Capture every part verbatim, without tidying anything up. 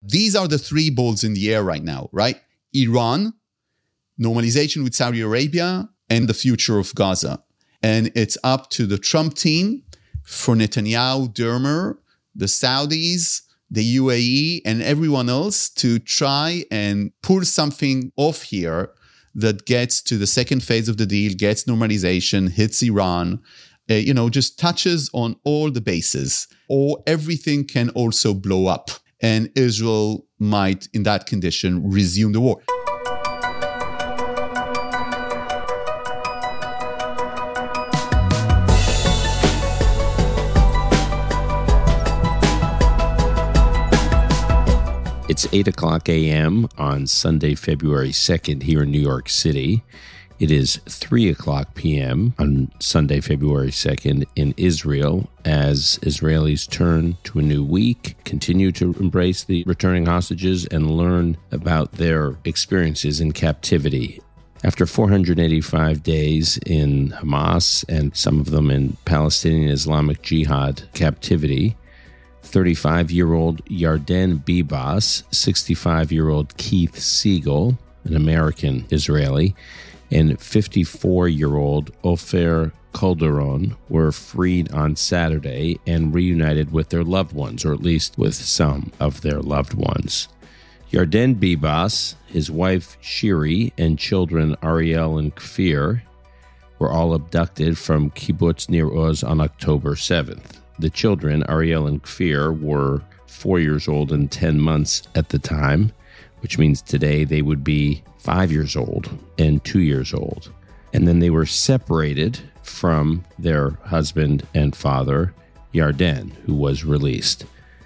These are the three balls in the air right now, right? Iran, normalization with Saudi Arabia, and the future of Gaza. And it's up to the Trump team, for Netanyahu, Dermer, the Saudis, the U A E, and everyone else to try and pull something off here that gets to the second phase of the deal, gets normalization, hits Iran, uh, you know, just touches on all the bases, or everything can also blow up. And Israel might, in that condition, resume the war. It's eight o'clock a.m. on Sunday, February second here in New York City. It is three o'clock p.m. on Sunday, February second in Israel as Israelis turn to a new week, continue to embrace the returning hostages, and learn about their experiences in captivity. After four hundred eighty-five days in Hamas and some of them in Palestinian Islamic Jihad captivity, thirty-five-year-old Yarden Bibas, sixty-five-year-old Keith Siegel, an American Israeli, and fifty-four-year-old Ofer Calderon were freed on Saturday and reunited with their loved ones, or at least with some of their loved ones. Yarden Bibas, his wife Shiri, and children Ariel and Kfir were all abducted from Kibbutz Nir Oz on October seventh. The children, Ariel and Kfir, were four years old and ten months at the time, which means today they would be five years old and two years old. And then they were separated from their husband and father, Yarden, who was released.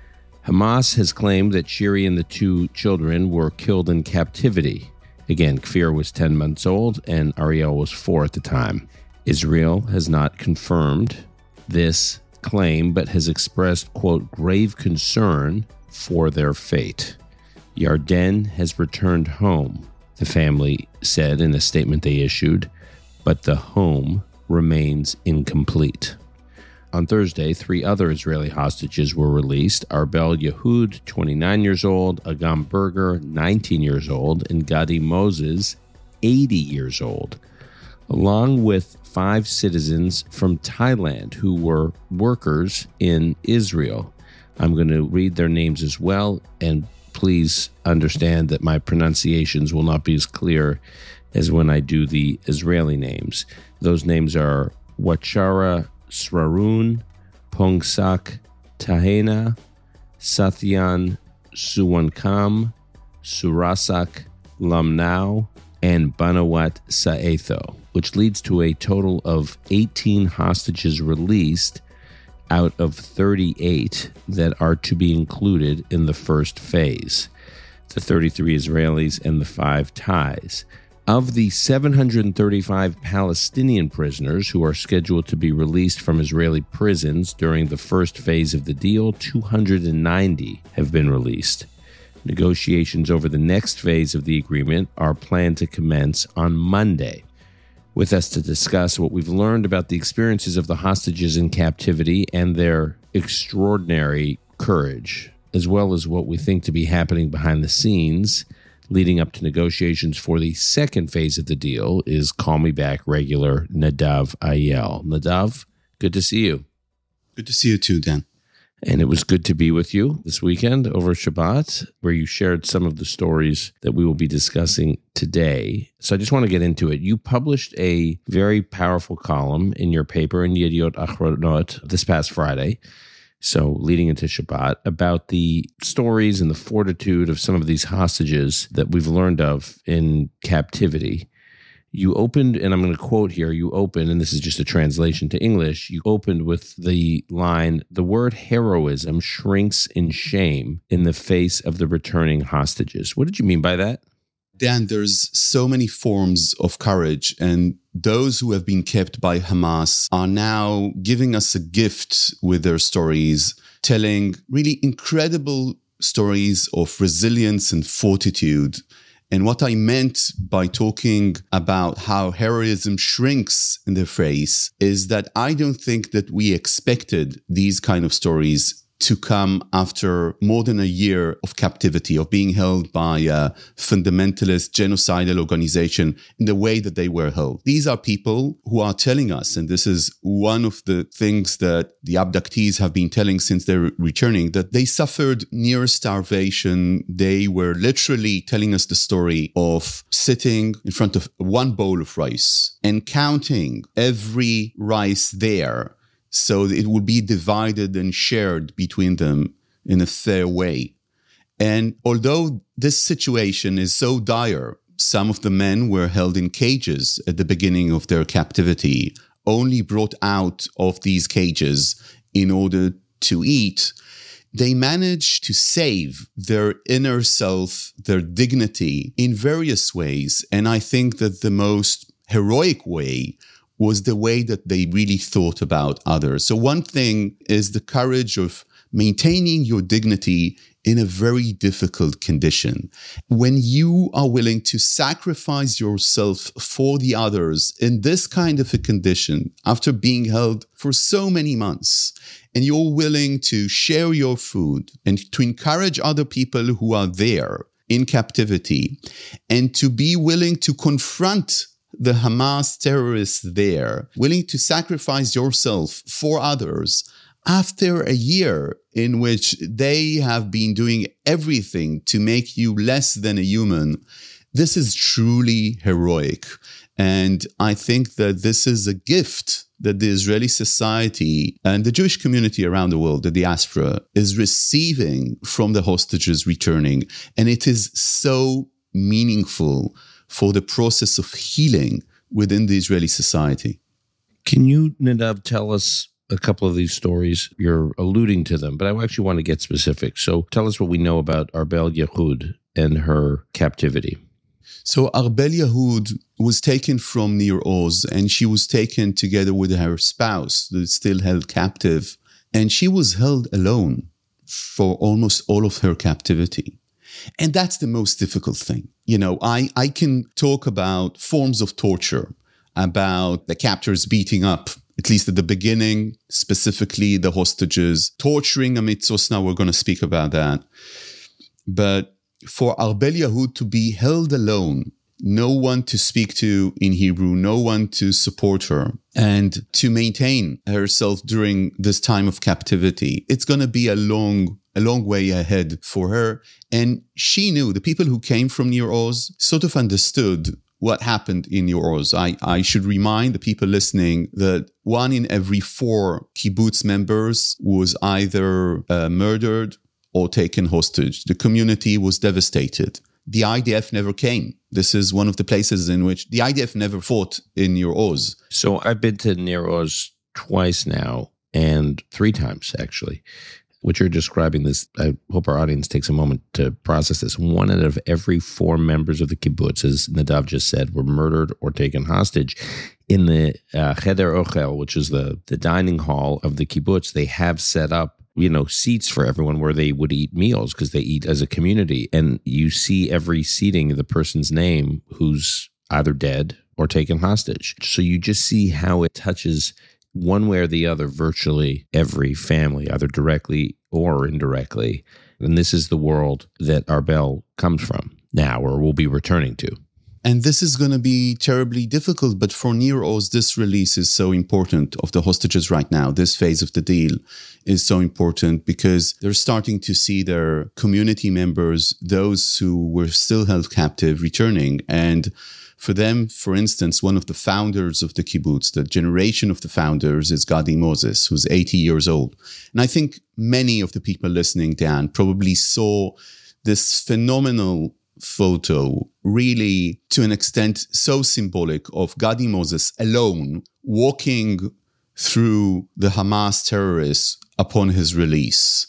Hamas has claimed that Shiri and the two children were killed in captivity. Again, Kfir was ten months old and Ariel was four at the time. Israel has not confirmed this claim, but has expressed, quote, grave concern for their fate. Yarden has returned home, the family said in a statement they issued, but the home remains incomplete. On Thursday, three other Israeli hostages were released: Arbel Yehud, twenty-nine years old, Agam Berger, nineteen years old, and Gadi Moses, eighty years old, along with five citizens from Thailand who were workers in Israel. I'm going to read their names as well, and please understand that my pronunciations will not be as clear as when I do the Israeli names. Those names are Wachara Srarun, Pongsak Tahena, Satyan Suwankam, Surasak Lamnau, and Banawat Saetho, which leads to a total of eighteen hostages released out of thirty-eight that are to be included in the first phase, the thirty-three Israelis and the five Thais. Of the seven hundred thirty-five Palestinian prisoners who are scheduled to be released from Israeli prisons during the first phase of the deal, two hundred ninety have been released. Negotiations over the next phase of the agreement are planned to commence on Monday. With us to discuss what we've learned about the experiences of the hostages in captivity and their extraordinary courage, as well as what we think to be happening behind the scenes leading up to negotiations for the second phase of the deal, is Call Me Back regular Nadav Ayel. Nadav, good to see you. Good to see you too, Dan. And it was good to be with you this weekend over Shabbat, where you shared some of the stories that we will be discussing today. So I just want to get into it. You published a very powerful column in your paper in Yediot Achronot this past Friday, so leading into Shabbat, about the stories and the fortitude of some of these hostages that we've learned of in captivity. You opened, and I'm going to quote here, you opened, and this is just a translation to English, you opened with the line, "The word heroism shrinks in shame in the face of the returning hostages." What did you mean by that? Dan, there's so many forms of courage, and those who have been kept by Hamas are now giving us a gift with their stories, telling really incredible stories of resilience and fortitude. And what I meant by talking about how heroism shrinks in the face is that I don't think that we expected these kind of stories to come after more than a year of captivity, of being held by a fundamentalist, genocidal organization in the way that they were held. These are people who are telling us, and this is one of the things that the abductees have been telling since they're returning, that they suffered near starvation. They were literally telling us the story of sitting in front of one bowl of rice and counting every rice there, so it will be divided and shared between them in a fair way. And although this situation is so dire, some of the men were held in cages at the beginning of their captivity, only brought out of these cages in order to eat. They managed to save their inner self, their dignity in various ways. And I think that the most heroic way was the way that they really thought about others. So one thing is the courage of maintaining your dignity in a very difficult condition. When you are willing to sacrifice yourself for the others in this kind of a condition, after being held for so many months, and you're willing to share your food and to encourage other people who are there in captivity, and to be willing to confront the Hamas terrorists there, willing to sacrifice yourself for others after a year in which they have been doing everything to make you less than a human, this is truly heroic. And I think that this is a gift that the Israeli society and the Jewish community around the world, the diaspora, is receiving from the hostages returning. And it is so meaningful for the process of healing within the Israeli society. Can you, Nadav, tell us a couple of these stories? You're alluding to them, but I actually want to get specific. So tell us what we know about Arbel Yehud and her captivity. So Arbel Yehud was taken from Nir Oz, and she was taken together with her spouse, that is still held captive. And she was held alone for almost all of her captivity. And that's the most difficult thing. You know, I, I can talk about forms of torture, about the captors beating up, at least at the beginning, specifically the hostages, torturing Amit Sosna. We're going to speak about that. But for Arbel Yehud to be held alone, no one to speak to in Hebrew, no one to support her, and to maintain herself during this time of captivity, it's going to be a long a long way ahead for her. And she knew, the people who came from Nir Oz sort of understood what happened in Nir Oz. I, I should remind the people listening that one in every four kibbutz members was either uh, murdered or taken hostage. The community was devastated. The I D F never came. This is one of the places in which the I D F never fought in Nir Oz. So I've been to Nir Oz twice now, and three times actually. What you're describing, this, I hope our audience takes a moment to process this. One out of every four members of the kibbutz, as Nadav just said, were murdered or taken hostage. In the uh, Cheder Ochel, which is the, the dining hall of the kibbutz, they have set up, you know, seats for everyone where they would eat meals because they eat as a community. And you see every seating the person's name who's either dead or taken hostage. So you just see how it touches one way or the other, virtually every family, either directly or indirectly. And this is the world that Arbel comes from now, or will be returning to. And this is going to be terribly difficult, but for Nir Oz, this release is so important of the hostages right now. This phase of the deal is so important because they're starting to see their community members, those who were still held captive, returning. And for them, for instance, one of the founders of the kibbutz, the generation of the founders, is Gadi Moses, who's eighty years old. And I think many of the people listening, Dan, probably saw this phenomenal photo, really to an extent so symbolic, of Gadi Moses alone walking through the Hamas terrorists upon his release,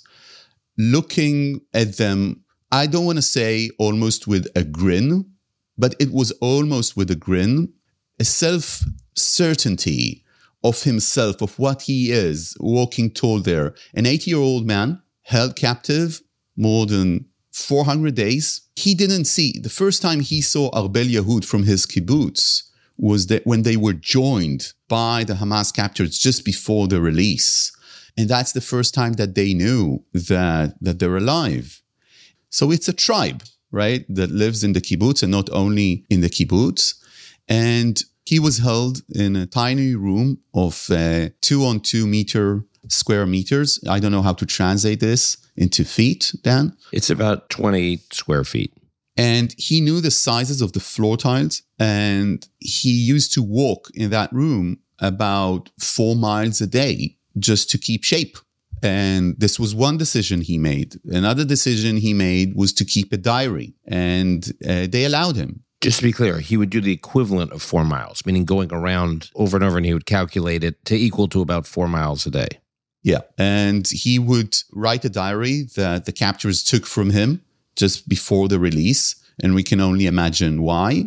looking at them, I don't want to say almost with a grin, but it was almost with a grin, a self-certainty of himself, of what he is, walking toward there. An eighty-year-old man held captive more than four hundred days. He didn't see, the first time he saw Arbel Yehud from his kibbutz was that when they were joined by the Hamas captors just before the release. And that's the first time that they knew that, that they're alive. So it's a tribe, right, that lives in the kibbutz and not only in the kibbutz. And he was held in a tiny room of uh, two on two meter square meters. I don't know how to translate this into feet, Dan. It's about twenty square feet. And he knew the sizes of the floor tiles, and he used to walk in that room about four miles a day just to keep shape. And this was one decision he made. Another decision he made was to keep a diary, and uh, they allowed him. Just to be clear, he would do the equivalent of four miles, meaning going around over and over, and he would calculate it to equal to about four miles a day. Yeah. And he would write a diary that the captors took from him just before the release. And we can only imagine why.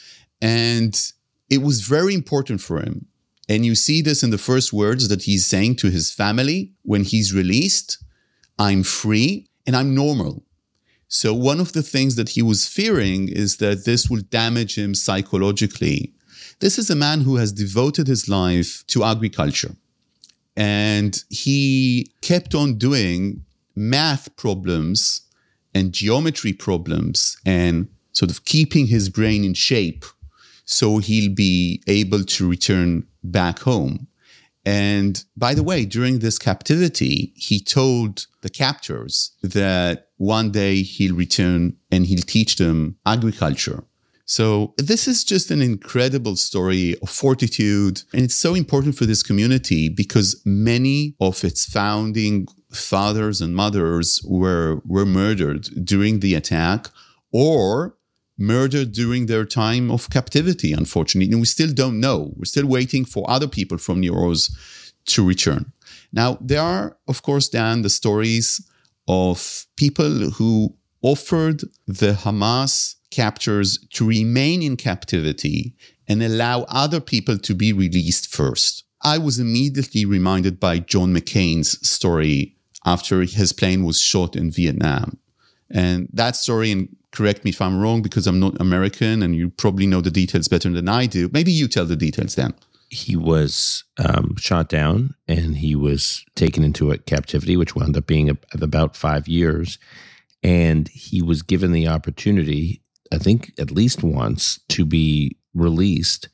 And it was very important for him. And you see this in the first words that he's saying to his family when he's released: I'm free and I'm normal. So one of the things that he was fearing is that this will damage him psychologically. This is a man who has devoted his life to agriculture. And he kept on doing math problems and geometry problems and sort of keeping his brain in shape so he'll be able to return back home. And by the way, during this captivity, he told the captors that one day he'll return and he'll teach them agriculture. So this is just an incredible story of fortitude. And it's so important for this community because many of its founding fathers and mothers were, were murdered during the attack or murdered during their time of captivity, unfortunately. And we still don't know. We're still waiting for other people from Nir Oz to return. Now, there are, of course, Dan, the stories of people who offered the Hamas captors to remain in captivity and allow other people to be released first. I was immediately reminded by John McCain's story after his plane was shot in Vietnam. And that story, and correct me if I'm wrong because I'm not American and you probably know the details better than I do. Maybe you tell the details, Dan. He was um, shot down and he was taken into a captivity, which wound up being a, about five years. And he was given the opportunity, I think at least once, to be released.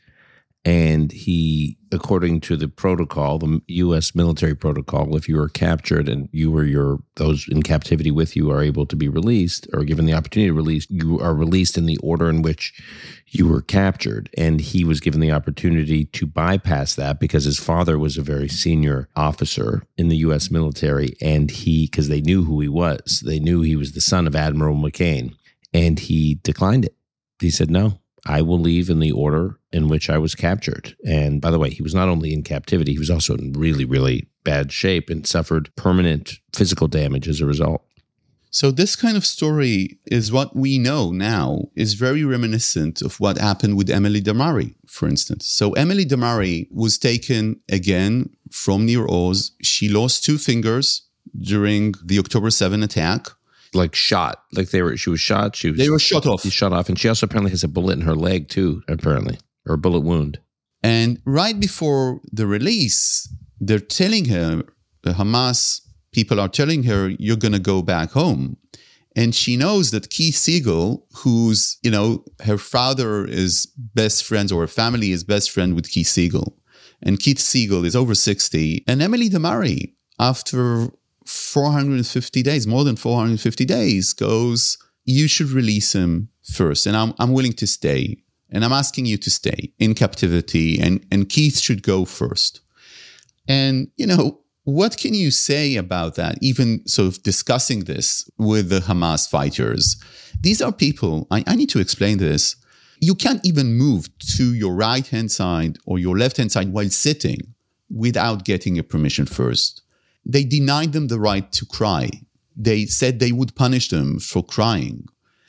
And he, according to the protocol, the U S military protocol, if you were captured and you or your those in captivity with you are able to be released or given the opportunity to release, you are released in the order in which you were captured. And he was given the opportunity to bypass that because his father was a very senior officer in the U S military. And he, because they knew who he was, they knew he was the son of Admiral McCain. And he declined it. He said, no, I will leave in the order in which I was captured. And by the way, he was not only in captivity, he was also in really, really bad shape and suffered permanent physical damage as a result. So this kind of story is what we know now is very reminiscent of what happened with Emily Damari, for instance. So Emily Damari was taken again from Nir Oz. She lost two fingers during the October seventh attack. Like shot, like they were. She was shot. She was. They were shot off. She shot off, and she also apparently has a bullet in her leg too. Apparently, or a bullet wound. And right before the release, they're telling her, the Hamas people are telling her, "You're going to go back home," and she knows that Keith Siegel, who's you know her father is best friends or her family is best friend with Keith Siegel, and Keith Siegel is over sixty, and Emily Damari after four hundred fifty days, more than four hundred fifty days, goes, you should release him first. And I'm I'm willing to stay. And I'm asking you to stay in captivity. And, and Keith should go first. And, you know, what can you say about that? Even sort of discussing this with the Hamas fighters. These are people, I, I need to explain this. You can't even move to your right-hand side or your left-hand side while sitting without getting a permission first. They denied them the right to cry. They said they would punish them for crying.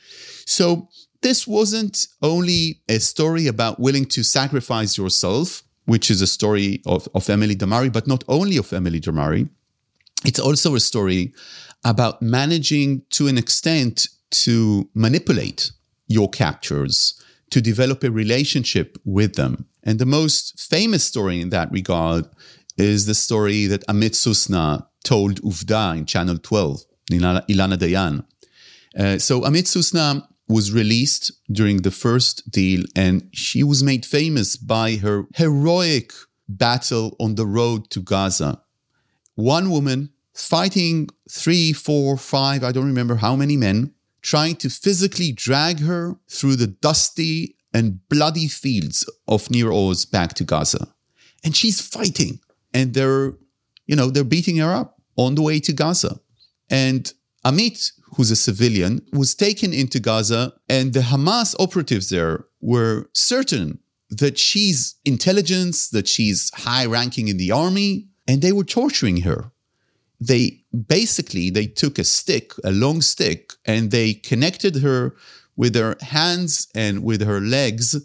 So this wasn't only a story about willing to sacrifice yourself, which is a story of, of Emily Damari, but not only of Emily Damari. It's also a story about managing to an extent to manipulate your captors, to develop a relationship with them. And the most famous story in that regard is the story that Amit Susna told Uvda in Channel twelve, Ilana, Ilana Dayan. Uh, so Amit Susna was released during the first deal, and she was made famous by her heroic battle on the road to Gaza. One woman fighting three, four, five, I don't remember how many men, trying to physically drag her through the dusty and bloody fields of Nir Oz back to Gaza. And she's fighting, and they're, you know, they're beating her up on the way to Gaza. And Amit, who's a civilian, was taken into Gaza, and the Hamas operatives there were certain that she's intelligence, that she's high-ranking in the army, and they were torturing her. They basically, they took a stick, a long stick, and they connected her with their hands and with her legs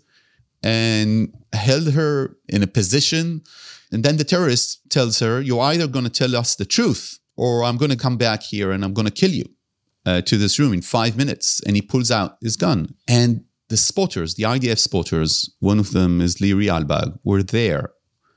and held her in a position. And then the terrorist tells her, you're either going to tell us the truth or I'm going to come back here and I'm going to kill you uh, to this room in five minutes. And he pulls out his gun. And the spotters, the I D F spotters, one of them is Liri Albag, were there.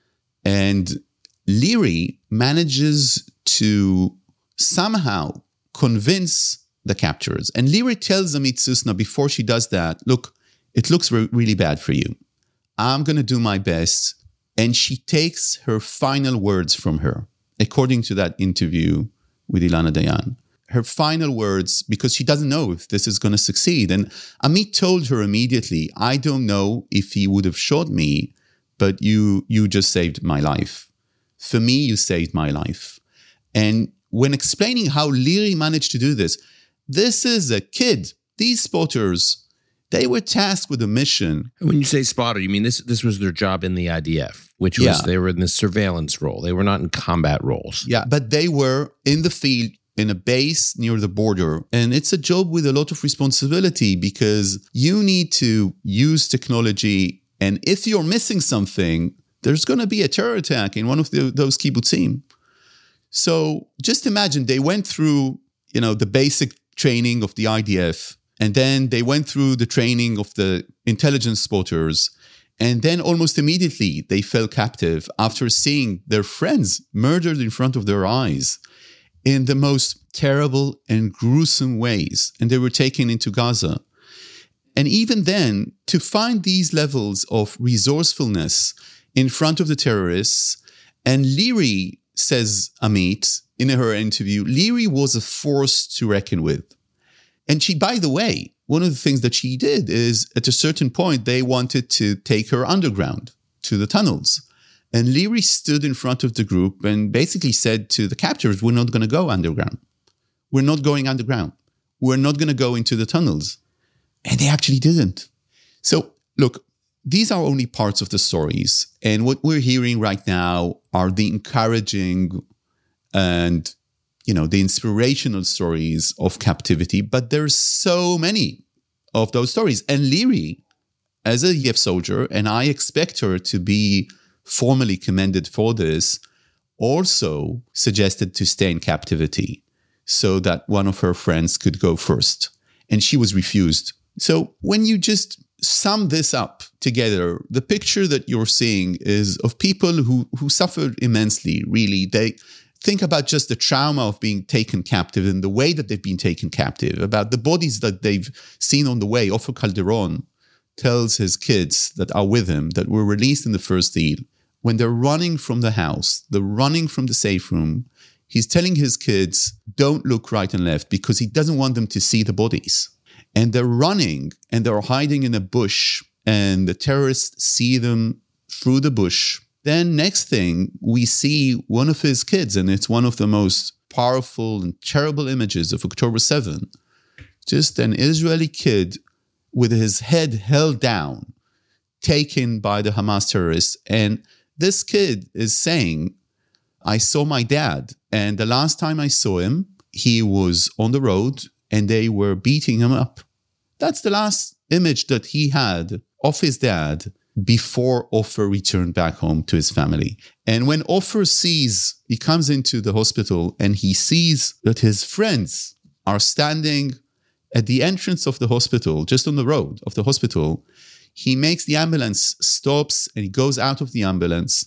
And Liri manages to somehow convince the captors. And Liri tells Amit Susna before she does that, look, it looks re- really bad for you. I'm going to do my best. And she takes her final words from her, according to that interview with Ilana Dayan. Her final words, because she doesn't know if this is going to succeed. And Amit told her immediately, I don't know if he would have shot me, but you, you just saved my life. For me, you saved my life. And when explaining how Liri managed to do this, this is a kid. These spotters, they were tasked with a mission. When you say spotter, you mean this this was their job in the I D F, which was, yeah. They were in the surveillance role. They were not in combat roles. Yeah, but they were in the field, in a base near the border. And it's a job with a lot of responsibility because you need to use technology. And if you're missing something, there's going to be a terror attack in one of the, those kibbutzim. So just imagine they went through, you know, the basic training of the I D F, and then they went through the training of the intelligence spotters, and then almost immediately they fell captive after seeing their friends murdered in front of their eyes in the most terrible and gruesome ways, and they were taken into Gaza. And even then, to find these levels of resourcefulness in front of the terrorists, and Liri, says Amit in her interview, Liri was a force to reckon with. And she, by the way, one of the things that she did is at a certain point, they wanted to take her underground to the tunnels. And Liri stood in front of the group and basically said to the captors, we're not going to go underground. We're not going underground. We're not going to go into the tunnels. And they actually didn't. So look, these are only parts of the stories. And what we're hearing right now are the encouraging and, you know, the inspirational stories of captivity. But there's so many of those stories. And Liri, as a I D F soldier, and I expect her to be formally commended for this, also suggested to stay in captivity so that one of her friends could go first. And she was refused. So when you just sum this up together, the picture that you're seeing is of people who, who suffered immensely, really. They think about just the trauma of being taken captive and the way that they've been taken captive, about the bodies that they've seen on the way. Ofer Calderon tells his kids that are with him, that were released in the first deal, when they're running from the house, they're running from the safe room, he's telling his kids, don't look right and left, because he doesn't want them to see the bodies. And they're running and they're hiding in a bush, and the terrorists see them through the bush. Then next thing, we see one of his kids, and it's one of the most powerful and terrible images of October seventh. Just an Israeli kid with his head held down, taken by the Hamas terrorists. And this kid is saying, I saw my dad, and the last time I saw him, he was on the road and they were beating him up. That's the last image that he had of his dad before Ofer returned back home to his family. And when Ofer sees, he comes into the hospital and he sees that his friends are standing at the entrance of the hospital, just on the road of the hospital, he makes the ambulance, stops, and he goes out of the ambulance.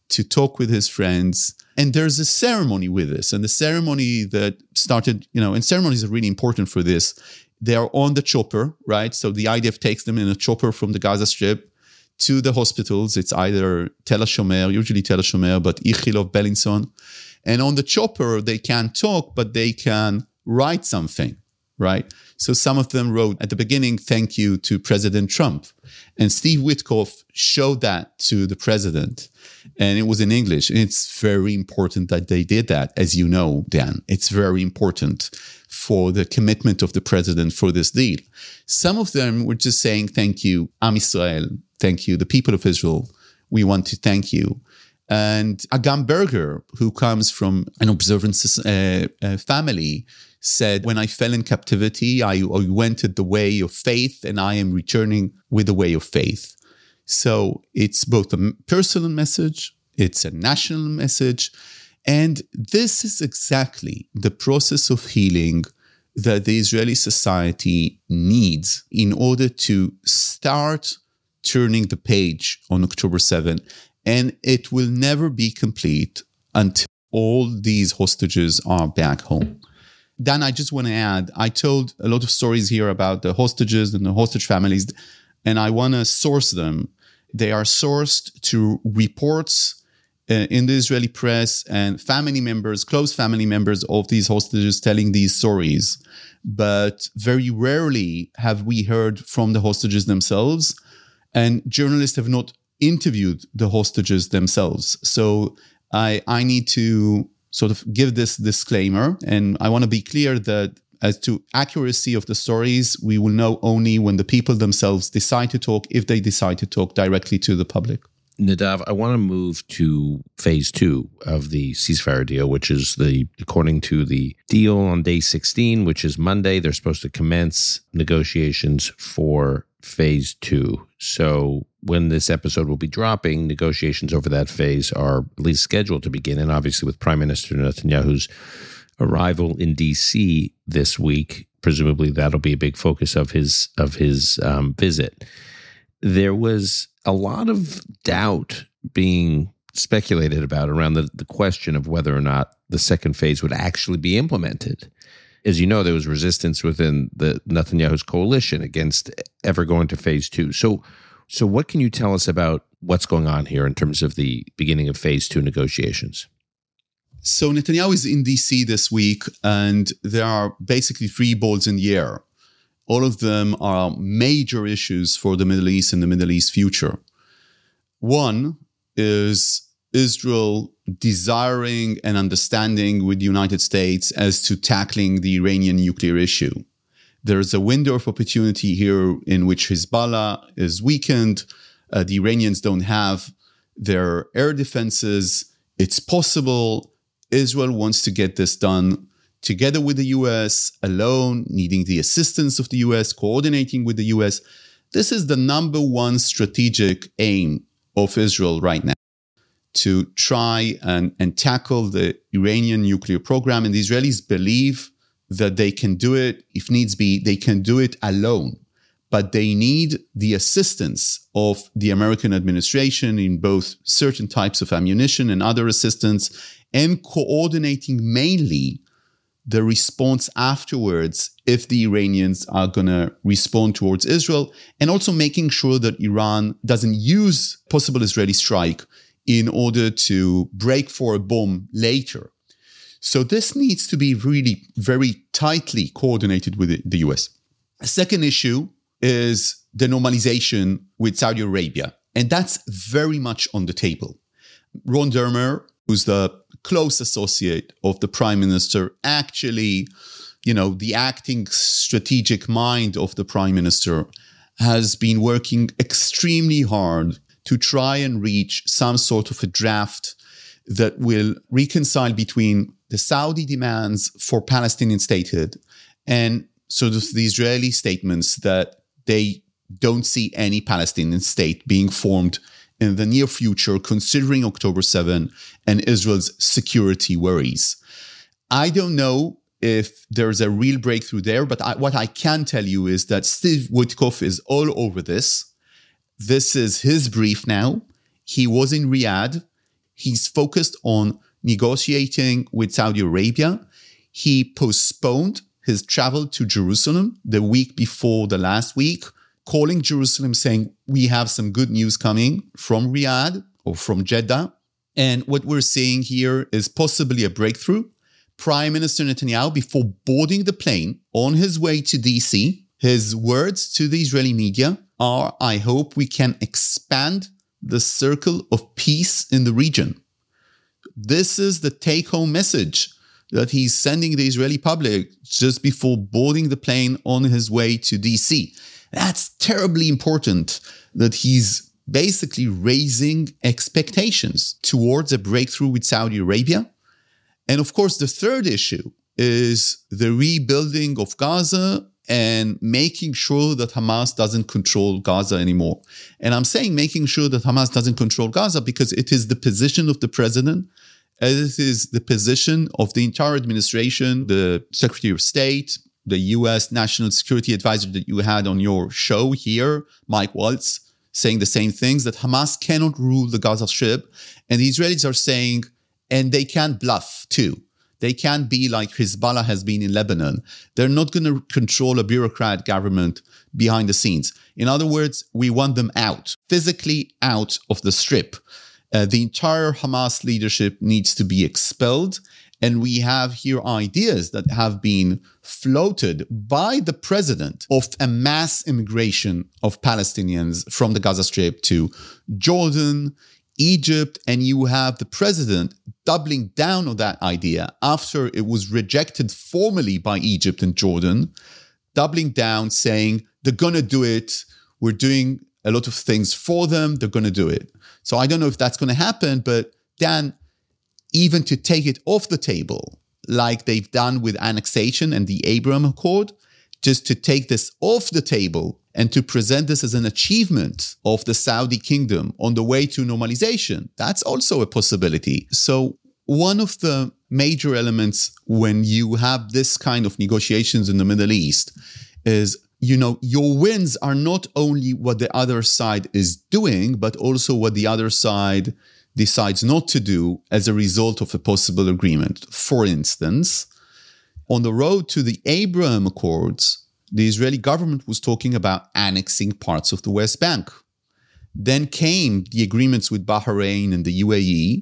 to talk with his friends. And there's a ceremony with this. And the ceremony that started, you know, and ceremonies are really important for this. They are on the chopper, right? So the I D F takes them in a chopper from the Gaza Strip to the hospitals. It's either Tel HaShomer, usually Tel HaShomer, but Ichilov, Bellinson. And on the chopper, they can't talk, but they can write something, right? So some of them wrote at the beginning, thank you to President Trump. And Steve Witkoff showed that to the president. And it was in English. And it's very important that they did that, as you know, Dan. It's very important for the commitment of the president for this deal. Some of them were just saying, thank you, Am Israel. Thank you, the people of Israel. We want to thank you. And Agam Berger, who comes from an observance uh, uh, family, said, when I fell in captivity, I, I went to the way of faith, and I am returning with the way of faith. So it's both a personal message, it's a national message, and this is exactly the process of healing that the Israeli society needs in order to start turning the page on October seventh. And it will never be complete until all these hostages are back home. Dan, I just want to add, I told a lot of stories here about the hostages and the hostage families, and I want to source them. They are sourced to reports uh, in the Israeli press and family members, close family members of these hostages telling these stories. But very rarely have we heard from the hostages themselves, and journalists have not interviewed the hostages themselves. So I, I need to sort of give this disclaimer, and I want to be clear that as to accuracy of the stories, we will know only when the people themselves decide to talk, if they decide to talk directly to the public. Nadav, I want to move to phase two of the ceasefire deal, which is the, according to the deal on day sixteen, which is Monday, they're supposed to commence negotiations for phase two. So when this episode will be dropping, negotiations over that phase are at least scheduled to begin. And obviously with Prime Minister Netanyahu's arrival in D C this week, presumably that'll be a big focus of his of his um, visit. There was a lot of doubt being speculated about around the, the question of whether or not the second phase would actually be implemented. As you know, there was resistance within the Netanyahu's coalition against ever going to phase two. So, so what can you tell us about what's going on here in terms of the beginning of phase two negotiations? So Netanyahu is in D C this week, and there are basically three balls in the air. All of them are major issues for the Middle East and the Middle East future. One is Israel desiring and understanding with the United States as to tackling the Iranian nuclear issue. There's a window of opportunity here in which Hezbollah is weakened. Uh, the Iranians don't have their air defenses. It's possible. Israel wants to get this done together with the U S, alone, needing the assistance of the U S, coordinating with the U S. This is the number one strategic aim of Israel right now, to try and, and tackle the Iranian nuclear program. And the Israelis believe that they can do it. If needs be, they can do it alone. But they need the assistance of the American administration in both certain types of ammunition and other assistance, and coordinating mainly the response afterwards if the Iranians are going to respond towards Israel, and also making sure that Iran doesn't use possible Israeli strike in order to break for a bomb later. So this needs to be really very tightly coordinated with the U S. A second issue is the normalization with Saudi Arabia, and that's very much on the table. Ron Dermer, who's the close associate of the prime minister, actually, you know, the acting strategic mind of the prime minister, has been working extremely hard to try and reach some sort of a draft that will reconcile between the Saudi demands for Palestinian statehood and sort of the Israeli statements that they don't see any Palestinian state being formed in the near future, considering October seventh and Israel's security worries. I don't know if there's a real breakthrough there, but I, what I can tell you is that Steve Witkoff is all over this. This is his brief now. He was in Riyadh. he's focused on negotiating with Saudi Arabia. He postponed his travel to Jerusalem the week before the last week, calling Jerusalem saying, we have some good news coming from Riyadh or from Jeddah. And what we're seeing here is possibly a breakthrough. Prime Minister Netanyahu, before boarding the plane on his way to D C, his words to the Israeli media are, I hope we can expand the circle of peace in the region. This is the take-home message that he's sending the Israeli public just before boarding the plane on his way to D C. That's terribly important, that he's basically raising expectations towards a breakthrough with Saudi Arabia. And of course, the third issue is the rebuilding of Gaza and making sure that Hamas doesn't control Gaza anymore. And I'm saying making sure that Hamas doesn't control Gaza because it is the position of the president, as it is the position of the entire administration, the Secretary of State, the U S National Security Advisor that you had on your show here, Mike Waltz, saying the same things, that Hamas cannot rule the Gaza Strip. And the Israelis are saying, and they can't bluff too. They can't be like Hezbollah has been in Lebanon. They're not going to control a bureaucrat government behind the scenes. In other words, we want them out, physically out of the strip. Uh, the entire Hamas leadership needs to be expelled. And we have here ideas that have been floated by the president of a mass immigration of Palestinians from the Gaza Strip to Jordan, Egypt, and you have the president doubling down on that idea after it was rejected formally by Egypt and Jordan, doubling down, saying they're going to do it. We're doing a lot of things for them. They're going to do it. So I don't know if that's going to happen, but Dan, even to take it off the table, like they've done with annexation and the Abraham Accord, just to take this off the table and to present this as an achievement of the Saudi kingdom on the way to normalization, that's also a possibility. So one of the major elements when you have this kind of negotiations in the Middle East is, you know, your wins are not only what the other side is doing, but also what the other side decides not to do as a result of a possible agreement. For instance, on the road to the Abraham Accords, the Israeli government was talking about annexing parts of the West Bank. Then came the agreements with Bahrain and the U A E.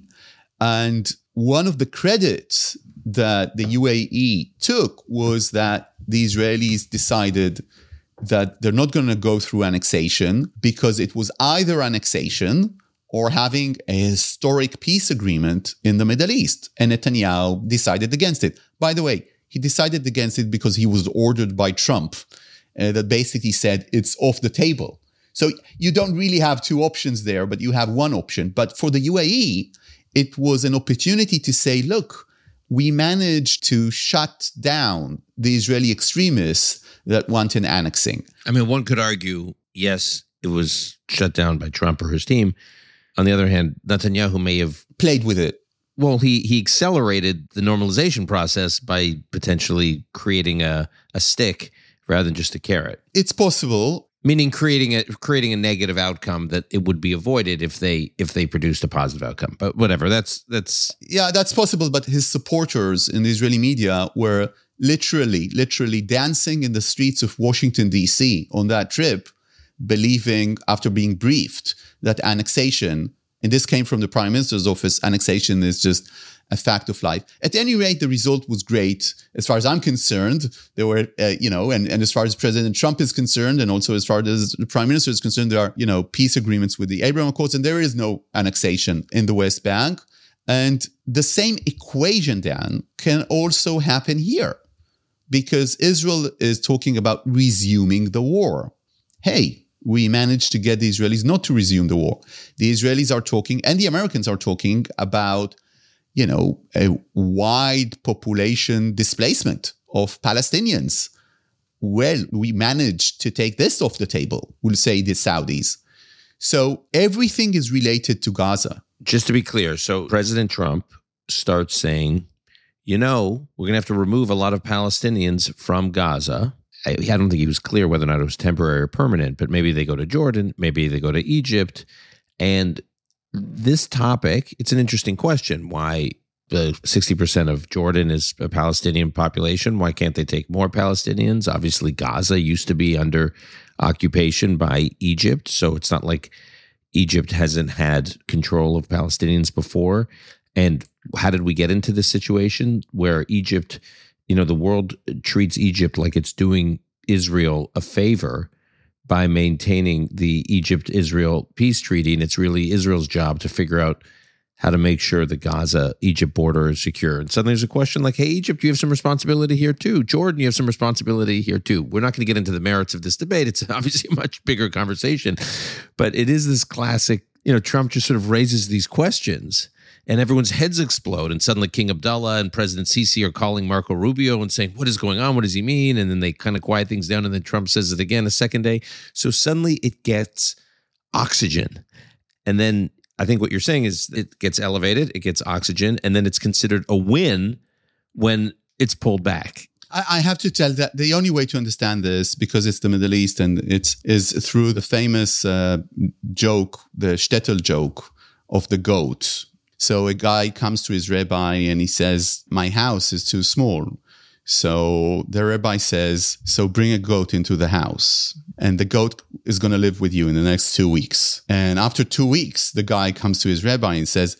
And one of the credits that the U A E took was that the Israelis decided that they're not going to go through annexation because it was either annexation or having a historic peace agreement in the Middle East. And Netanyahu decided against it. By the way, he decided against it because he was ordered by Trump uh, that basically said it's off the table. So you don't really have two options there, but you have one option. But for the U A E, it was an opportunity to say, look, we managed to shut down the Israeli extremists that wanted annexing. I mean, one could argue, yes, it was shut down by Trump or his team. On the other hand, Netanyahu may have played with it. Well, he he accelerated the normalization process by potentially creating a, a stick rather than just a carrot. It's possible. Meaning creating a creating a negative outcome that it would be avoided if they if they produced a positive outcome. But whatever, that's that's yeah, that's possible. But his supporters in the Israeli media were literally, literally dancing in the streets of Washington, D C on that trip, believing after being briefed that annexation, and this came from the Prime Minister's office, annexation is just a fact of life. At any rate, the result was great. As far as I'm concerned, there were, uh, you know, and, and as far as President Trump is concerned, and also as far as the Prime Minister is concerned, there are, you know, peace agreements with the Abraham Accords, and there is no annexation in the West Bank. And the same equation, Dan, can also happen here, because Israel is talking about resuming the war. Hey, we managed to get the Israelis not to resume the war. The Israelis are talking, and the Americans are talking about, you know, a wide population displacement of Palestinians. Well, we managed to take this off the table, will say the Saudis. So everything is related to Gaza. Just to be clear, so President Trump starts saying, you know, we're going to have to remove a lot of Palestinians from Gaza. I don't think he was clear whether or not it was temporary or permanent, but maybe they go to Jordan, maybe they go to Egypt. And this topic, it's an interesting question. Why the sixty percent of Jordan is a Palestinian population? Why can't they take more Palestinians? Obviously, Gaza used to be under occupation by Egypt, so it's not like Egypt hasn't had control of Palestinians before. And how did we get into this situation where Egypt, you know, the world treats Egypt like it's doing Israel a favor by maintaining the Egypt-Israel peace treaty, and it's really Israel's job to figure out how to make sure the Gaza-Egypt border is secure. And suddenly there's a question like, hey, Egypt, you have some responsibility here too. Jordan, you have some responsibility here too. We're not going to get into the merits of this debate. It's obviously a much bigger conversation. But it is this classic, you know, Trump just sort of raises these questions and everyone's heads explode. And suddenly King Abdullah and President Sisi are calling Marco Rubio and saying, what is going on? What does he mean? And then they kind of quiet things down. And then Trump says it again a second day. So suddenly it gets oxygen. And then I think what you're saying is it gets elevated, it gets oxygen, and then it's considered a win when it's pulled back. I, I have to tell that the only way to understand this, because it's the Middle East, and it's is through the famous uh, joke, the shtetl joke of the goat. So a guy comes to his rabbi and he says, my house is too small. So the rabbi says, so bring a goat into the house, and the goat is going to live with you in the next two weeks. And after two weeks, the guy comes to his rabbi and says,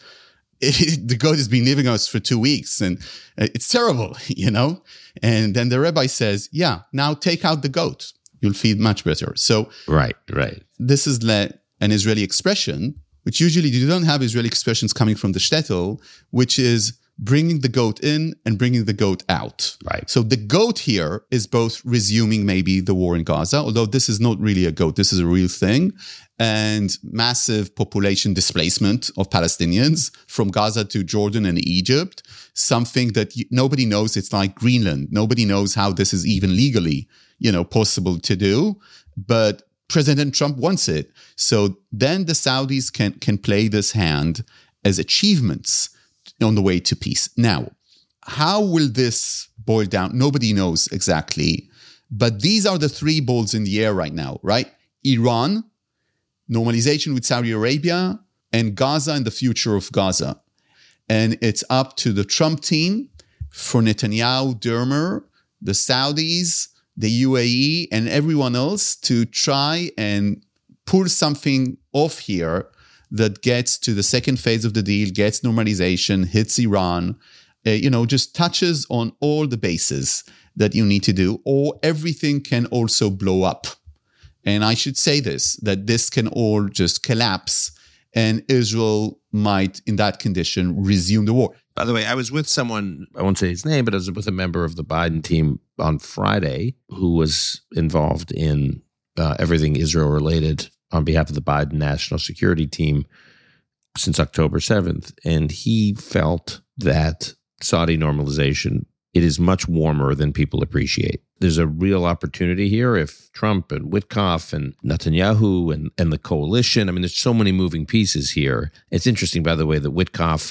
the goat has been living with us for two weeks and it's terrible, you know? And then the rabbi says, yeah, now take out the goat. You'll feel much better. So right, right. This is le- an Israeli expression, which usually you don't have Israeli expressions coming from the shtetl, which is bringing the goat in and bringing the goat out. Right. So the goat here is both resuming maybe the war in Gaza, although this is not really a goat, this is a real thing, and massive population displacement of Palestinians from Gaza to Jordan and Egypt, something that nobody knows. It's like Greenland. Nobody knows how this is even legally, you know, possible to do, but President Trump wants it. So then the Saudis can can play this hand as achievements on the way to peace. Now, how will this boil down? Nobody knows exactly, but these are the three balls in the air right now, right? Iran, normalization with Saudi Arabia, and Gaza and the future of Gaza. And it's up to the Trump team, for Netanyahu, Dermer, the Saudis, the U A E, and everyone else to try and pull something off here that gets to the second phase of the deal, gets normalization, hits Iran, uh, you know, just touches on all the bases that you need to do, or everything can also blow up. And I should say this, that this can all just collapse and Israel might, in that condition, resume the war. By the way, I was with someone, I won't say his name, but I was with a member of the Biden team on Friday who was involved in uh, everything Israel related on behalf of the Biden national security team since October seventh. And he felt that Saudi normalization, it is much warmer than people appreciate. There's a real opportunity here if Trump and Witkoff and Netanyahu and, and the coalition, I mean, there's so many moving pieces here. It's interesting, by the way, that Witkoff,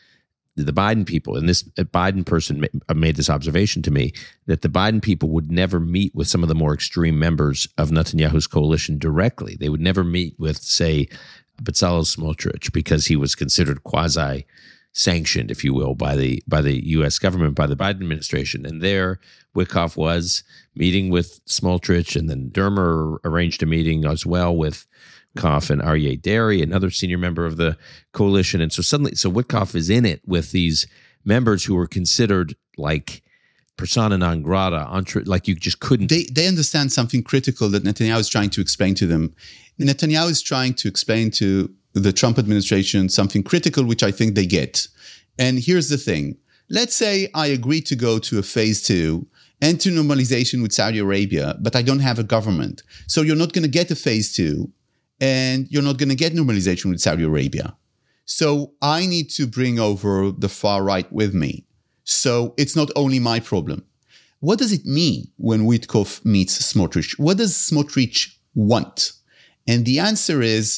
the Biden people, and this Biden person made this observation to me, that the Biden people would never meet with some of the more extreme members of Netanyahu's coalition directly. They would never meet with, say, Bezalel Smotrich, because he was considered quasi-sanctioned, if you will, by the by the U S government, by the Biden administration. And there, Witkoff was meeting with Smotrich, and then Dermer arranged a meeting as well with Witkoff and Aryeh Deri, another senior member of the coalition. And so suddenly, so Witkoff is in it with these members who were considered like persona non grata, entre, like you just couldn't. They, they understand something critical that Netanyahu is trying to explain to them. Netanyahu is trying to explain to the Trump administration something critical, which I think they get. And here's the thing. Let's say I agree to go to a phase two and to normalization with Saudi Arabia, but I don't have a government. So you're not going to get a phase two, and you're not going to get normalization with Saudi Arabia. So I need to bring over the far right with me. So it's not only my problem. What does it mean when Witkoff meets Smotrich? What does Smotrich want? And the answer is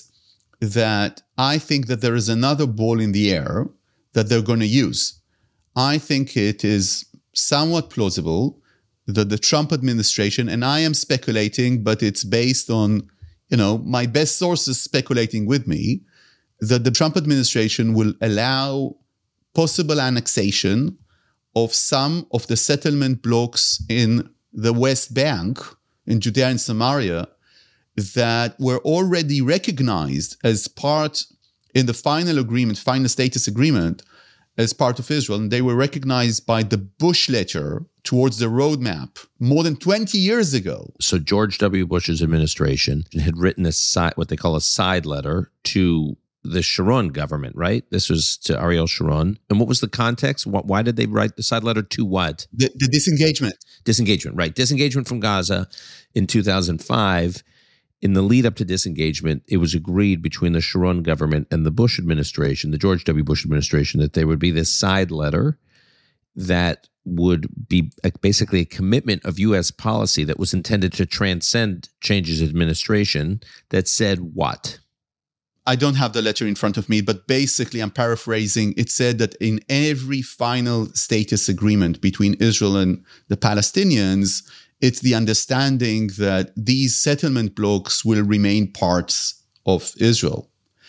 that I think that there is another ball in the air that they're going to use. I think it is somewhat plausible that the Trump administration, and I am speculating, but it's based on, you know, my best sources speculating with me, that the Trump administration will allow possible annexation of some of the settlement blocks in the West Bank, in Judea and Samaria, that were already recognized as part in the final agreement, final status agreement, as part of Israel. And they were recognized by the Bush letter towards the roadmap more than twenty years ago. So George W. Bush's administration had written a side, what they call a side letter to the Sharon government, right? This was to Ariel Sharon. And what was the context? What, why did they write the side letter to what? The, the disengagement. Disengagement, right. Disengagement from Gaza in two thousand five. In the lead up to disengagement, it was agreed between the Sharon government and the Bush administration, the George W. Bush administration, that there would be this side letter that would be a, basically a commitment of U S policy that was intended to transcend changes in administration that said what? I don't have the letter in front of me, but basically I'm paraphrasing. It said that in every final status agreement between Israel and the Palestinians, it's the understanding that these settlement blocks will remain parts of Israel.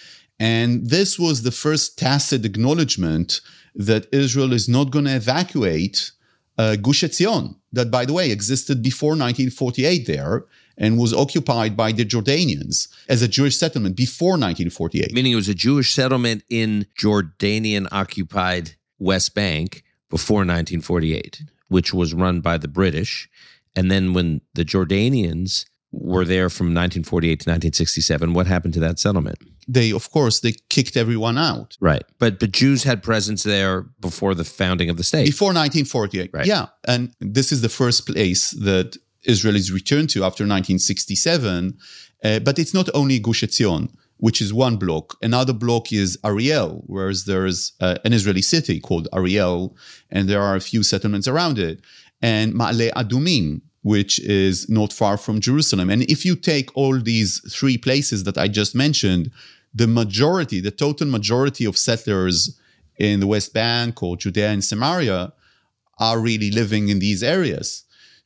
And this was the first tacit acknowledgement that Israel is not going to evacuate uh, Gush Etzion, that, by the way, existed before nineteen forty-eight there and was occupied by the Jordanians as a Jewish settlement before nineteen forty-eight. Meaning it was a Jewish settlement in Jordanian-occupied West Bank before nineteen forty-eight, which was run by the British. And then when the Jordanians were there from nineteen forty-eight to nineteen sixty-seven, what happened to that settlement? They, of course, they kicked everyone out. Right. But but Jews had presence there before the founding of the state. Before nineteen forty-eight. Right. Yeah. And this is the first place that Israel is returned to after nineteen sixty-seven. Uh, but it's not only Gush Etzion, which is one block. Another block is Ariel, whereas there's uh, an Israeli city called Ariel, and there are a few settlements around it. And Ma'ale Adumim, which is not far from Jerusalem. And if you take all these three places that I just mentioned, the majority, the total majority of settlers in the West Bank or Judea and Samaria are really living in these areas.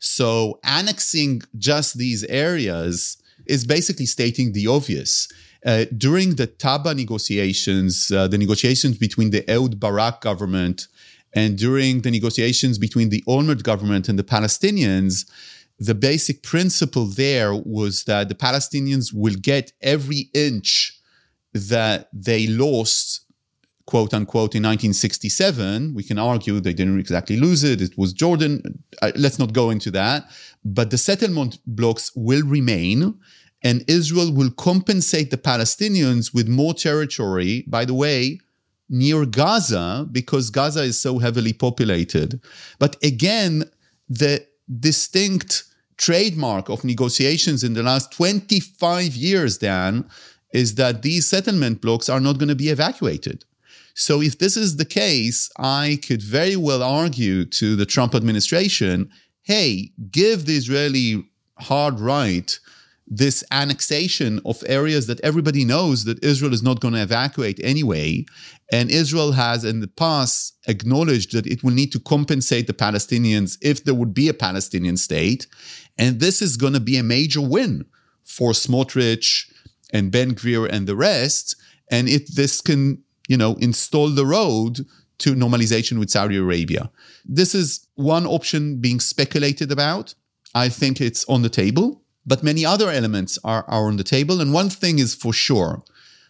So annexing just these areas is basically stating the obvious. Uh, during the Taba negotiations, uh, the negotiations between the Ehud Barak government and during the negotiations between the Olmert government and the Palestinians, the basic principle there was that the Palestinians will get every inch that they lost, quote unquote, in nineteen sixty-seven. We can argue they didn't exactly lose it. It was Jordan. Uh, let's not go into that. But the settlement blocks will remain, and Israel will compensate the Palestinians with more territory, by the way, near Gaza, because Gaza is so heavily populated. But again, the distinct trademark of negotiations in the last twenty-five years, Dan, is that these settlement blocks are not going to be evacuated. So if this is the case, I could very well argue to the Trump administration, hey, give the Israeli hard right this annexation of areas that everybody knows that Israel is not going to evacuate anyway. And Israel has in the past acknowledged that it will need to compensate the Palestinians if there would be a Palestinian state. And this is going to be a major win for Smotrich and Ben Gvir and the rest. And if this can, you know, install the road to normalization with Saudi Arabia. This is one option being speculated about. I think it's on the table. But many other elements are, are on the table. And one thing is for sure,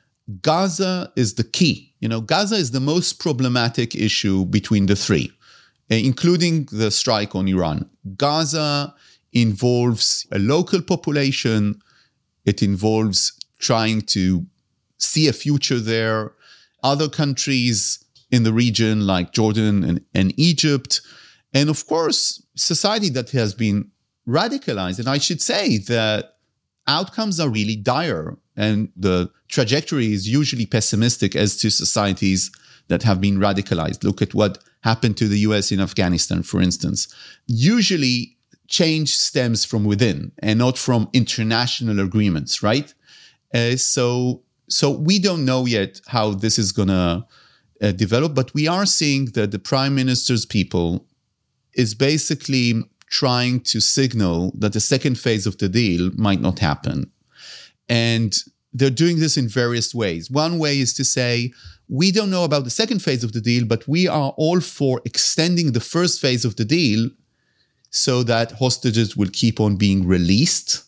Gaza is the key. You know, Gaza is the most problematic issue between the three, including the strike on Iran. Gaza involves a local population. It involves trying to see a future there. Other countries in the region like Jordan and, and Egypt. And of course, society that has been radicalized. And I should say that outcomes are really dire, and the trajectory is usually pessimistic as to societies that have been radicalized. Look at what happened to the U S in Afghanistan, for instance. Usually change stems from within and not from international agreements, right? Uh, so, so we don't know yet how this is going to uh, develop, but we are seeing that the prime minister's people is basically trying to signal that the second phase of the deal might not happen. And they're doing this in various ways. One way is to say, we don't know about the second phase of the deal, but we are all for extending the first phase of the deal so that hostages will keep on being released,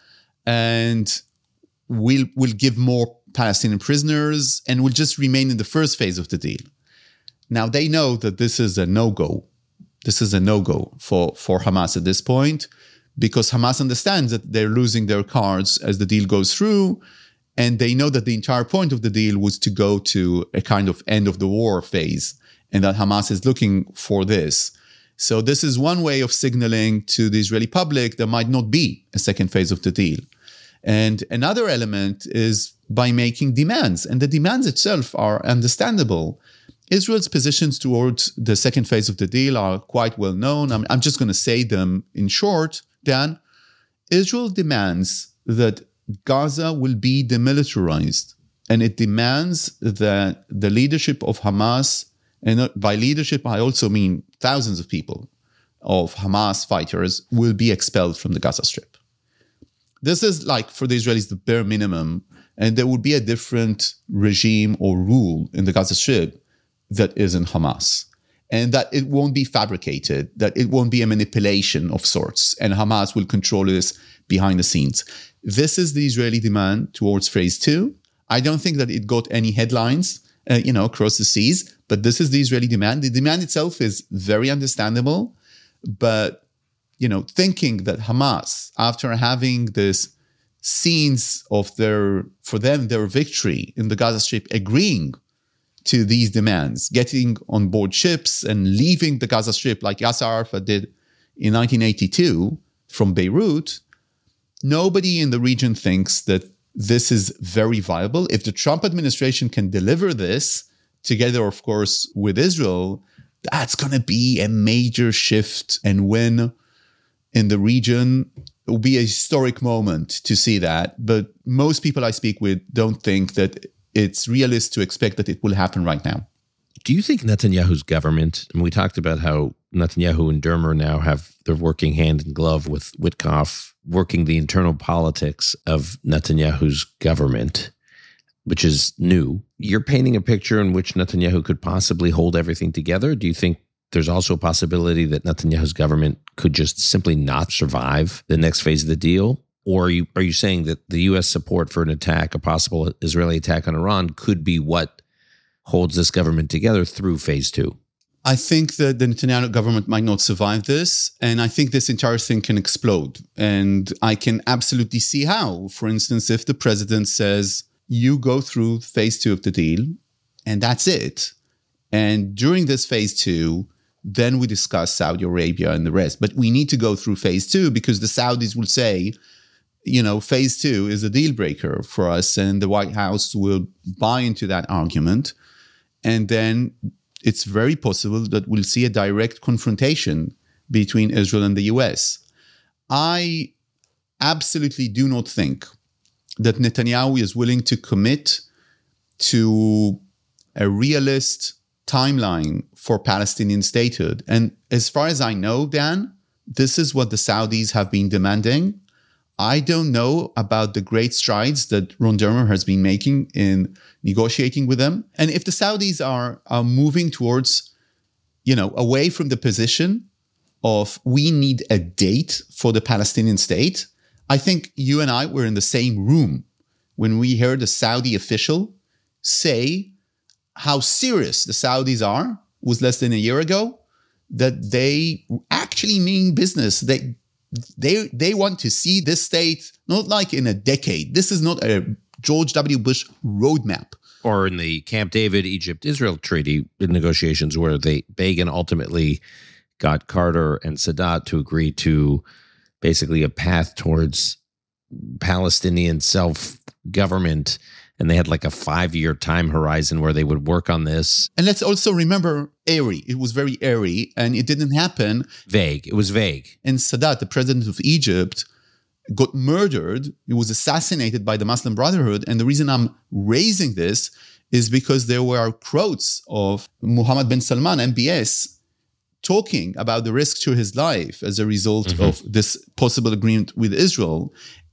and we'll, we'll give more Palestinian prisoners, and we'll just remain in the first phase of the deal. Now, they know that this is a no-go. This is a no-go for, for Hamas at this point, because Hamas understands that they're losing their cards as the deal goes through, and they know that the entire point of the deal was to go to a kind of end of the war phase, and that Hamas is looking for this. So this is one way of signaling to the Israeli public there might not be a second phase of the deal. And another element is by making demands, and the demands itself are understandable. Israel's positions towards the second phase of the deal are quite well known. I'm, I'm just going to say them in short. Dan, Israel demands that Gaza will be demilitarized, and it demands that the leadership of Hamas, and by leadership I also mean thousands of people, of Hamas fighters, will be expelled from the Gaza Strip. This is like, for the Israelis, the bare minimum, and there would be a different regime or rule in the Gaza Strip that isn't Hamas. And that it won't be fabricated, that it won't be a manipulation of sorts, and Hamas will control this behind the scenes. This is the Israeli demand towards phase two. I don't think that it got any headlines, uh, you know, across the seas, but this is the Israeli demand. The demand itself is very understandable, but, you know, thinking that Hamas, after having this scenes of their, for them, their victory in the Gaza Strip, agreeing to these demands, getting on board ships and leaving the Gaza Strip like Yasser Arafat did in nineteen eighty-two from Beirut, nobody in the region thinks that this is very viable. If the Trump administration can deliver this, together, of course, with Israel, that's going to be a major shift and win in the region. It will be a historic moment to see that. But most people I speak with don't think that it's realistic to expect that it will happen right now. Do you think Netanyahu's government, and we talked about how Netanyahu and Dermer now have, they're working hand in glove with Witkoff, working the internal politics of Netanyahu's government, which is new. You're painting a picture in which Netanyahu could possibly hold everything together. Do you think there's also a possibility that Netanyahu's government could just simply not survive the next phase of the deal? Or are you, are you saying that the U S support for an attack, a possible Israeli attack on Iran, could be what holds this government together through phase two? I think that the Netanyahu government might not survive this, and I think this entire thing can explode. And I can absolutely see how. For instance, if the president says, you go through phase two of the deal, and that's it. And during this phase two, then we discuss Saudi Arabia and the rest. But we need to go through phase two because the Saudis will say, you know, phase two is a deal breaker for us, and the White House will buy into that argument. And then it's very possible that we'll see a direct confrontation between Israel and the U S. I absolutely do not think that Netanyahu is willing to commit to a realist timeline for Palestinian statehood. And as far as I know, Dan, this is what the Saudis have been demanding. I don't know about the great strides that Ron Dermer has been making in negotiating with them. And if the Saudis are, are moving towards, you know, away from the position of we need a date for the Palestinian state, I think you and I were in the same room when we heard a Saudi official say how serious the Saudis are, was less than a year ago, that they actually mean business. They They they want to see this state not like in a decade. This is not a George W. Bush roadmap. Or in the Camp David, Egypt-Israel treaty negotiations where they Begin ultimately got Carter and Sadat to agree to basically a path towards Palestinian self-government. And they had like a five-year time horizon where they would work on this. And let's also remember airy. It was very airy, and it didn't happen. Vague. It was vague. And Sadat, the president of Egypt, got murdered. He was assassinated by the Muslim Brotherhood. And the reason I'm raising this is because there were quotes of Mohammed bin Salman, M B S, talking about the risk to his life as a result mm-hmm. of this possible agreement with Israel.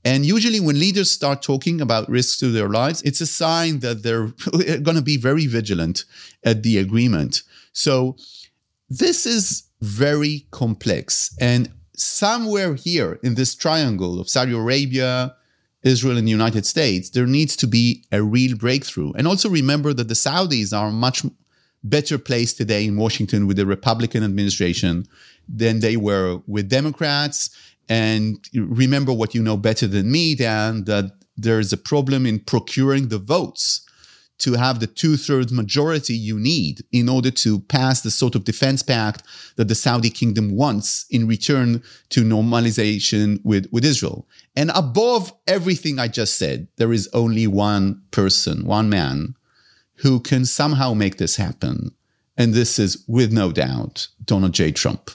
And usually when leaders start talking about risks to their lives, it's a sign that they're going to be very vigilant at the agreement. So this is very complex. And somewhere here in this triangle of Saudi Arabia, Israel, and the United States, there needs to be a real breakthrough. And also remember that the Saudis are much better placed today in Washington with the Republican administration than they were with Democrats. And remember what you know better than me, Dan, that there's a problem in procuring the votes to have the two-thirds majority you need in order to pass the sort of defense pact that the Saudi kingdom wants in return to normalization with, with Israel. And above everything I just said, there is only one person, one man, who can somehow make this happen. And this is, with no doubt, Donald J. Trump.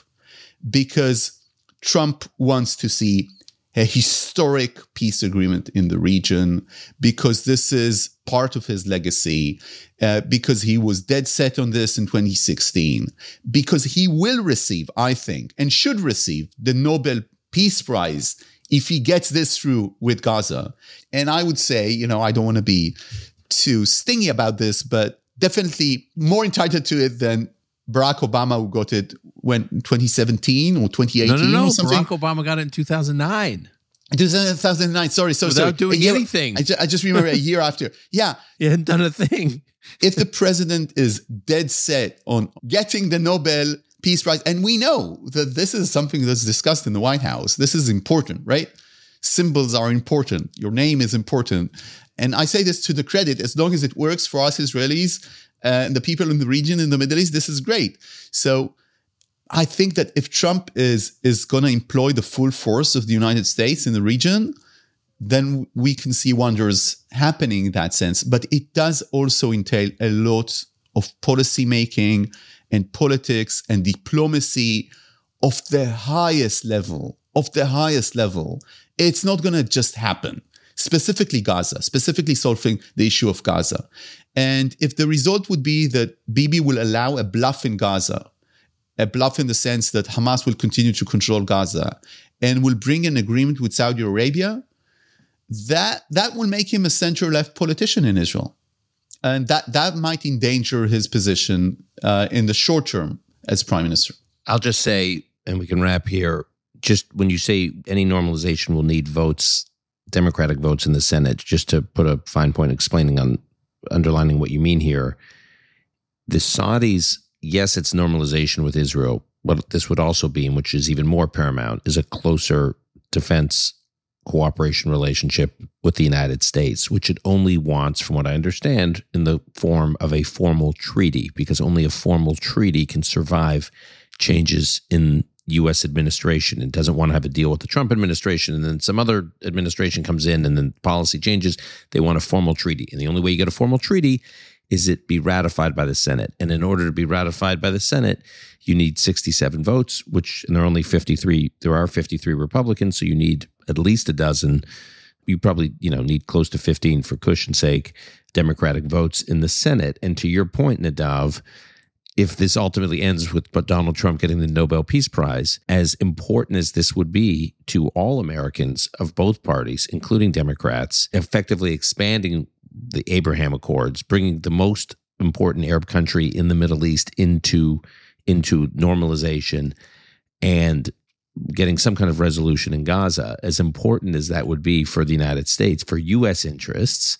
Because Trump wants to see a historic peace agreement in the region, because this is part of his legacy, uh, because he was dead set on this in twenty sixteen, because he will receive, I think, and should receive the Nobel Peace Prize if he gets this through with Gaza. And I would say, you know, I don't want to be too stingy about this, but definitely more entitled to it than Barack Obama, who got it when twenty seventeen or twenty eighteen no, no, no. or something. Barack Obama got it in two thousand nine. two thousand nine, sorry. So, Without sorry. doing year, anything. I, ju- I just remember a year after. Yeah. He hadn't done a thing. If the president is dead set on getting the Nobel Peace Prize, and we know that this is something that's discussed in the White House, this is important, right? Symbols are important. Your name is important. And I say this to the credit, as long as it works for us Israelis uh, and the people in the region, in the Middle East, this is great. So I think that if Trump is, is going to employ the full force of the United States in the region, then we can see wonders happening in that sense. But it does also entail a lot of policy making and politics and diplomacy of the highest level, of the highest level. It's not going to just happen. Specifically Gaza, specifically solving the issue of Gaza. And if the result would be that Bibi will allow a bluff in Gaza, a bluff in the sense that Hamas will continue to control Gaza and will bring an agreement with Saudi Arabia, that that will make him a center-left politician in Israel. And that, that might endanger his position uh, in the short term as prime minister. I'll just say, and we can wrap here, just when you say any normalization will need votes, Democratic votes in the Senate, just to put a fine point explaining on, underlining what you mean here, the Saudis, yes, it's normalization with Israel. What this would also be, and which is even more paramount, is a closer defense cooperation relationship with the United States, which it only wants, from what I understand, in the form of a formal treaty, because only a formal treaty can survive changes in U S administration. It doesn't want to have a deal with the Trump administration, and then some other administration comes in and then policy changes. They want a formal treaty. And the only way you get a formal treaty is it be ratified by the Senate. And in order to be ratified by the Senate, you need sixty-seven votes, which, and there are only fifty-three, there are fifty-three Republicans, so you need at least a dozen. You probably, you know, need close to fifteen for cushion's sake, Democratic votes in the Senate. And to your point, Nadav, if this ultimately ends with Donald Trump getting the Nobel Peace Prize, as important as this would be to all Americans of both parties, including Democrats, effectively expanding the Abraham Accords, bringing the most important Arab country in the Middle East into, into normalization and getting some kind of resolution in Gaza, as important as that would be for the United States, for U S interests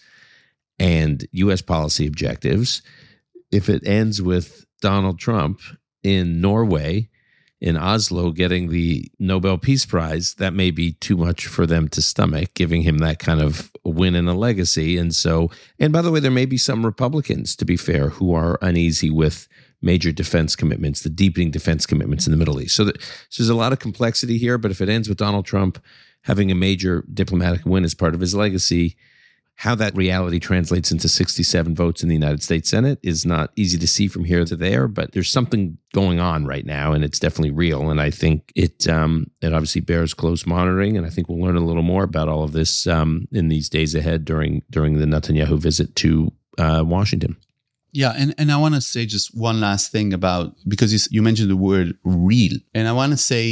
and U S policy objectives, if it ends with Donald Trump in Norway, in Oslo, getting the Nobel Peace Prize, that may be too much for them to stomach, giving him that kind of win and a legacy. And so, and by the way, there may be some Republicans, to be fair, who are uneasy with major defense commitments, the deepening defense commitments in the Middle East. So, that, so there's a lot of complexity here, but if it ends with Donald Trump having a major diplomatic win as part of his legacy, how that reality translates into sixty-seven votes in the United States Senate is not easy to see from here to there, but there's something going on right now, and it's definitely real. And I think it um, it obviously bears close monitoring, and I think we'll learn a little more about all of this um, in these days ahead during during the Netanyahu visit to uh, Washington. Yeah, and, and I want to say just one last thing about, because you, you mentioned the word real, and I want to say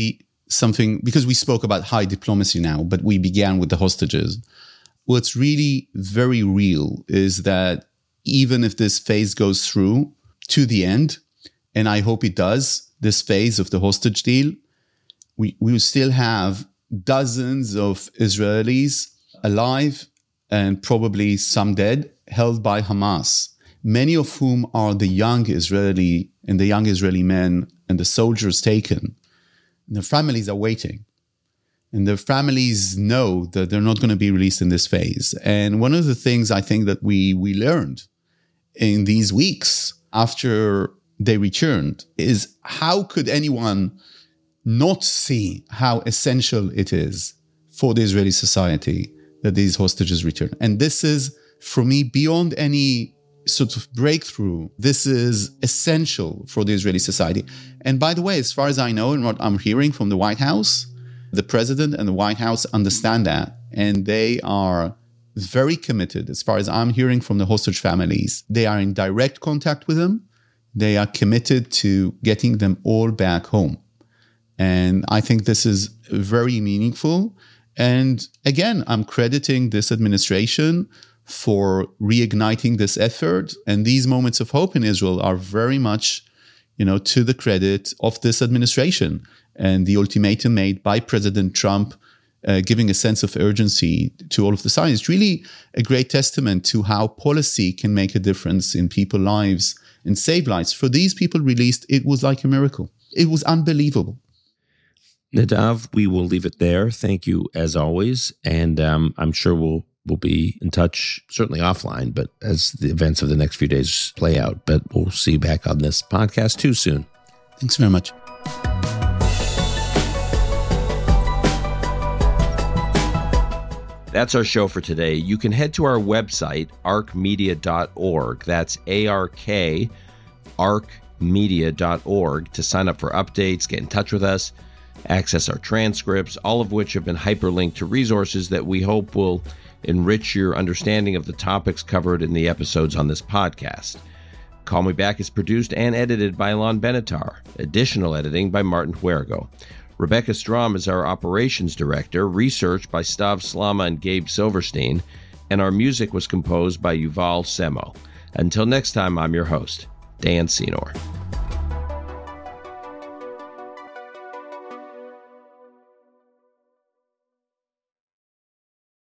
something, because we spoke about high diplomacy now, but we began with the hostages. What's really very real is that even if this phase goes through to the end, and I hope it does, this phase of the hostage deal, we, we will still have dozens of Israelis alive and probably some dead, held by Hamas, many of whom are the young Israeli and the young Israeli men and the soldiers taken. And their families are waiting. And their families know that they're not going to be released in this phase. And one of the things I think that we we learned in these weeks after they returned is how could anyone not see how essential it is for the Israeli society that these hostages return. And this is, for me, beyond any sort of breakthrough, this is essential for the Israeli society. And by the way, as far as I know and what I'm hearing from the White House, the president and the White House understand that, and they are very committed. As far as I'm hearing from the hostage families, they are in direct contact with them. They are committed to getting them all back home. And I think this is very meaningful. And again, I'm crediting this administration for reigniting this effort. And these moments of hope in Israel are very much, you know, to the credit of this administration and the ultimatum made by President Trump, uh, giving a sense of urgency to all of the sides. It's really a great testament to how policy can make a difference in people's lives and save lives. For these people released, it was like a miracle. It was unbelievable. Nadav, we will leave it there. Thank you as always. And um, I'm sure we'll we'll be in touch, certainly offline, but as the events of the next few days play out. But we'll see you back on this podcast too soon. Thanks very much. That's our show for today. You can head to our website, ark media dot org. That's A R K, ark media dot org, to sign up for updates, get in touch with us, access our transcripts, all of which have been hyperlinked to resources that we hope will enrich your understanding of the topics covered in the episodes on this podcast. Call Me Back is produced and edited by Alon Benatar. Additional editing by Martin Huergo. Rebecca Strom is our operations director, research by Stav Slama and Gabe Silverstein, and our music was composed by Yuval Semo. Until next time, I'm your host, Dan Senor.